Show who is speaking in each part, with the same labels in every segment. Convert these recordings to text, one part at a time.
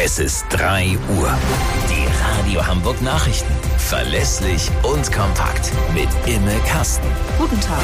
Speaker 1: Es ist 3 Uhr. Die Radio Hamburg Nachrichten. Verlässlich und kompakt. Mit Imme Kasten.
Speaker 2: Guten Tag.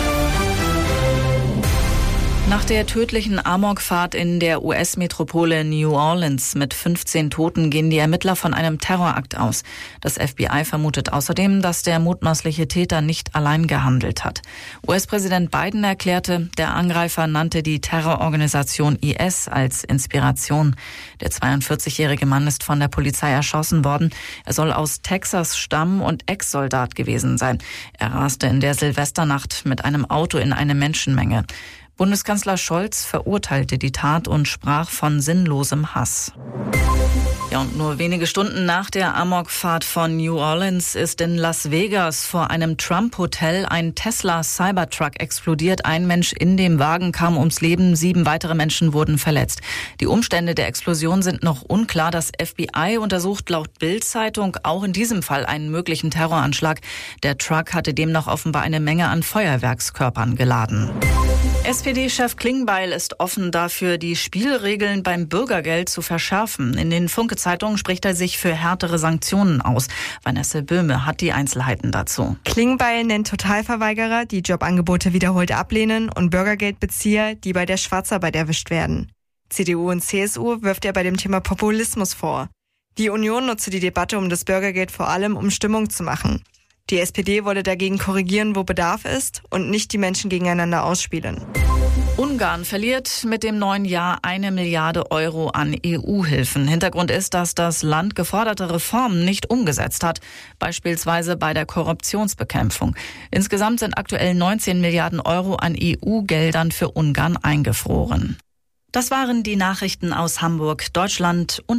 Speaker 2: Nach der tödlichen Amokfahrt in der US-Metropole New Orleans mit 15 Toten gehen die Ermittler von einem Terrorakt aus. Das FBI vermutet außerdem, dass der mutmaßliche Täter nicht allein gehandelt hat. US-Präsident Biden erklärte, der Angreifer nannte die Terrororganisation IS als Inspiration. Der 42-jährige Mann ist von der Polizei erschossen worden. Er soll aus Texas stammen und Ex-Soldat gewesen sein. Er raste in der Silvesternacht mit einem Auto in eine Menschenmenge. Bundeskanzler Scholz verurteilte die Tat und sprach von sinnlosem Hass. Ja, und nur wenige Stunden nach der Amokfahrt von New Orleans ist in Las Vegas vor einem Trump-Hotel ein Tesla Cybertruck explodiert. Ein Mensch in dem Wagen kam ums Leben, 7 weitere Menschen wurden verletzt. Die Umstände der Explosion sind noch unklar. Das FBI untersucht laut Bild-Zeitung auch in diesem Fall einen möglichen Terroranschlag. Der Truck hatte demnach offenbar eine Menge an Feuerwerkskörpern geladen. SPD-Chef Klingbeil ist offen dafür, die Spielregeln beim Bürgergeld zu verschärfen. In den Funke-Zeitungen spricht er sich für härtere Sanktionen aus. Vanessa Böhme hat die Einzelheiten dazu.
Speaker 3: Klingbeil nennt Totalverweigerer, die Jobangebote wiederholt ablehnen, und Bürgergeldbezieher, die bei der Schwarzarbeit erwischt werden. CDU und CSU wirft er bei dem Thema Populismus vor. Die Union nutze die Debatte um das Bürgergeld vor allem, um Stimmung zu machen. Die SPD wolle dagegen korrigieren, wo Bedarf ist, und nicht die Menschen gegeneinander ausspielen.
Speaker 2: Ungarn verliert mit dem neuen Jahr 1 Milliarde Euro an EU-Hilfen. Hintergrund ist, dass das Land geforderte Reformen nicht umgesetzt hat, beispielsweise bei der Korruptionsbekämpfung. Insgesamt sind aktuell 19 Milliarden Euro an EU-Geldern für Ungarn eingefroren. Das waren die Nachrichten aus Hamburg, Deutschland und